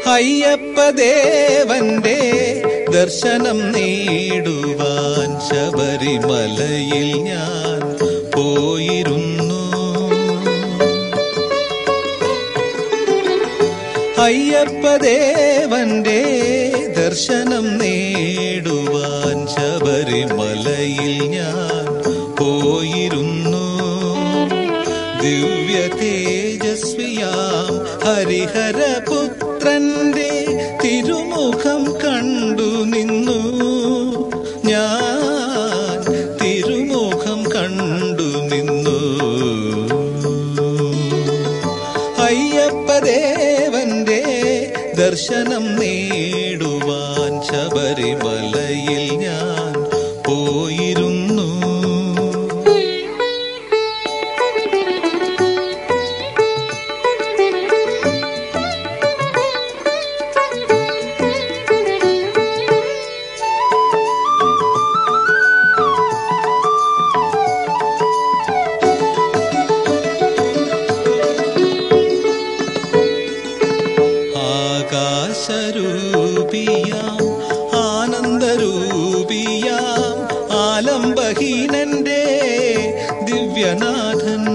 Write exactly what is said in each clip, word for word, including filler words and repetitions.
അയ്യപ്പദേവന്റെ ദർശനം നേടുവാൻ ശബരിമലയിൽ ഞാൻ പോയിരുന്നു. അയ്യപ്പദേവന്റെ ദർശനം നേടുവാൻ ശബരിമലയിൽ ഞാൻ പോയിരുന്നു. ദിവ്യ തേജസ്വിയാം ഹരിഹരപുത്രന്റെ തിരുമുഖം കണ്ടു നിന്നു ഞാൻ, തിരുമുഖം കണ്ടു നിന്നു. അയ്യപ്പദേവന്റെ ദർശനം നേടുവാൻ ശബരിമലയിൽ ഞാൻ പോയിരുന്നു. ആകാശരൂപിയാം ആനന്ദരൂപിയാം ആലംബഹീനന്റെ ദിവ്യനാഥൻ,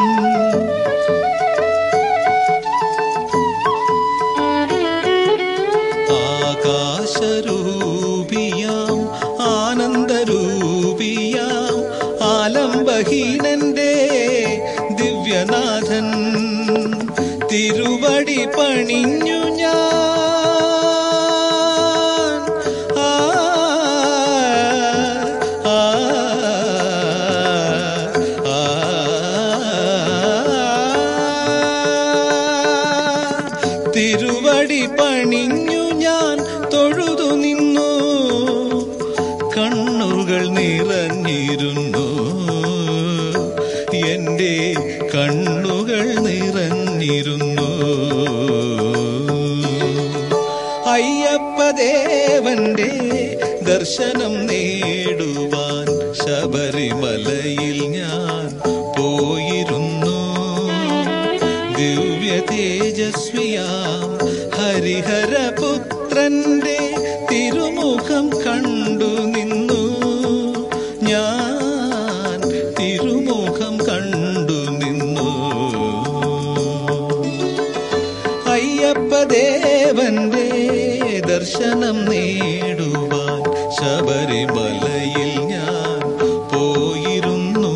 ആകാശരൂപിയാം ആനന്ദരൂപിയാം ആലംബഹീനന്റെ ദിവ്യനാഥൻ തിരുവടി പണിഞ്ഞു ഞാൻ. ആ ആ ആ തിരുവടി പണിഞ്ഞു ഞാൻ തൊഴുതു നിന്നു. കണ്ണുകൾ നിറഞ്ഞിരുന്നു, എന്റെ കണ്ണുകൾ നിറഞ്ഞിരുന്നു. അയ്യപ്പദേവന്റെ ദർശനം നേടുവാൻ ശബരിമലയിൽ ഞാൻ പോയിരുന്നു. ദിവ്യ തേജസ്വിയാം ഹരിഹരപുത്രന്റെ തിരുമുഖം കണ്ടു നിന്നു ഞാൻ, തിരുമുഖം കണ്ടു നിന്നു. അയ്യപ്പദേവന്റെ ദർശനം നേടുവാൻ ശബരിമലയിൽ ഞാൻ പോയിരുന്നു.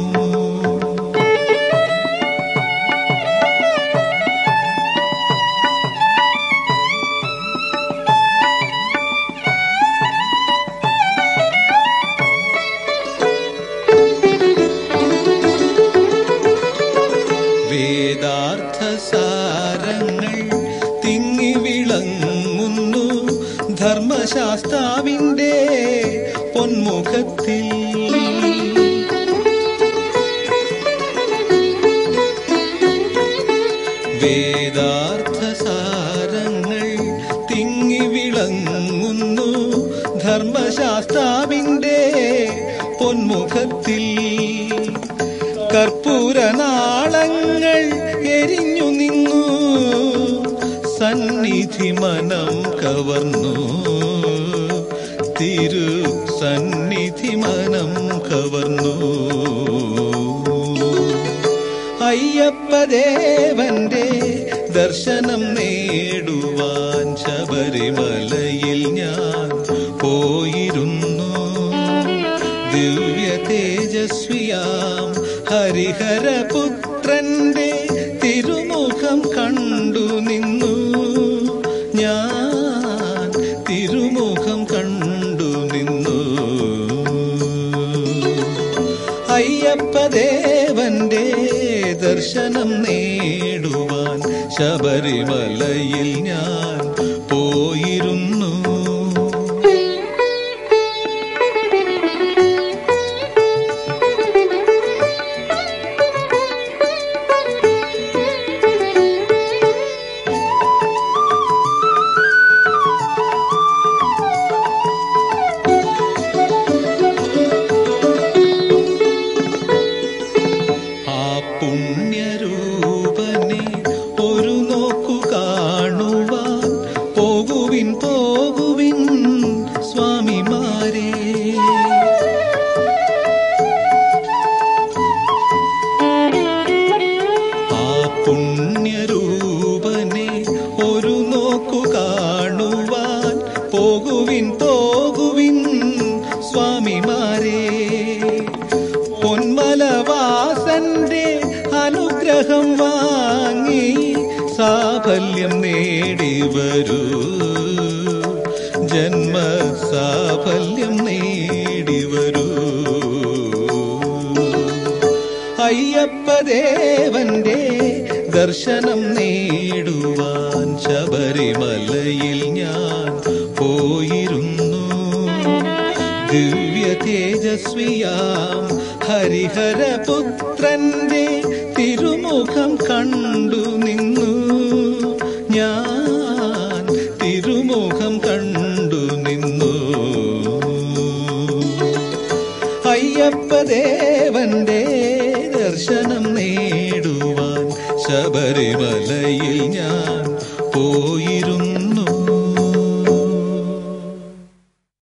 വേദാർത്ഥസാരങ്ങൾ തിങ്ങി വിളങ്ങുന്നു ധർമ്മശാസ്താവിന്റെ പൊന്മുഖത്തിൽ. വേദാർത്ഥസാരങ്ങൾ തിങ്ങി വിളങ്ങുന്നു ധർമ്മശാസ്താവിന്റെ പൊന്മുഖത്തിൽ. കർപ്പൂരനാളങ്ങൾ എരിഞ്ഞു നിന്നു, സന്നിധി മനം കവർന്നു, തിരു സന്നിധി മനം കവർന്നു. അയ്യപ്പദേവന്റെ ദർശനം നേടുവാൻ ശബരിമലയിൽ ഞാൻ പോയിരുന്നു. ദിവ്യ തേജസ്വിയാം ഹരിഹരപുത്രന്റെ തിരുമുഖം കണ്ടു നിന്നു ഞാൻ, തിരുമുഖം കണ്ടു നിന്നു. അയ്യപ്പദേവന്റെ ദർശനം നേടുവാൻ ശബരിമലയിൽ ഞാൻ പോയിരുന്നു. പോകുവിൻ പോകുവിൻ സ്വാമിമാരേ. ആ പുണ്യരൂപനെ ഒരു നോക്കു കാണുവാൻ പോകുവിൻ പോകുവിൻ സ്വാമിമാരേ. പൊന്മലവാസന്റെ അനുഗ്രഹം വാങ്ങി സാഫല്യം നേടിവരൂ, ജന്മസാഫല്യം നേടിവരൂ. അയ്യപ്പദേവന്റെ ദർശനം നേടുവാൻ ശബരിമലയിൽ ഞാൻ പോയിരുന്നു. ദിവ്യ തേജസ്വിയാം ഹരിഹരപുത്രന്റെ തിരുമുഖം കണ്ടു നിന്നു ഞാൻ, തിരുമുഖം കണ്ടു നിന്നു. അയ്യപ്പദേവന്റെ ദർശനം നേടുവാൻ ശബരിമലയിൽ ഞാൻ പോയിരുന്നു.